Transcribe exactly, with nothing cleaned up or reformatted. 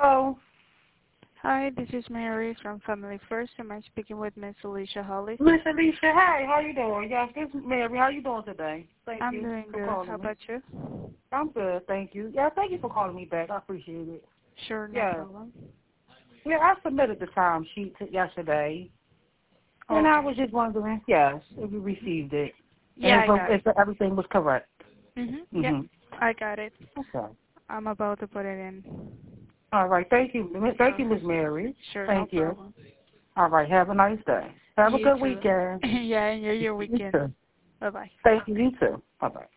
Hello. Hi, this is Mary from Family First. Am I speaking with Miss Alicia Holly? Miss Alicia, hey, how you doing? Yes, this is Mary. How you doing today? Thank I'm you doing for good. calling How me. about you? I'm good, thank you. Yeah, thank you for calling me back. I appreciate it. Sure, no Yeah. problem. Yeah, I submitted the time sheet yesterday, Okay. and I was just wondering, yes, if you received it. Yeah, and I got if, it. if everything was correct. Mm-hmm. Mm-hmm. Yeah, I got it. Okay. I'm about to put it in. All right, thank you. Thank Sure. you, Miss Mary. Sure, Thank no you. problem. All right, have a nice day. Have a You good too. weekend. Yeah, enjoy your You weekend. too. Bye-bye. Thank you, you too. Bye-bye.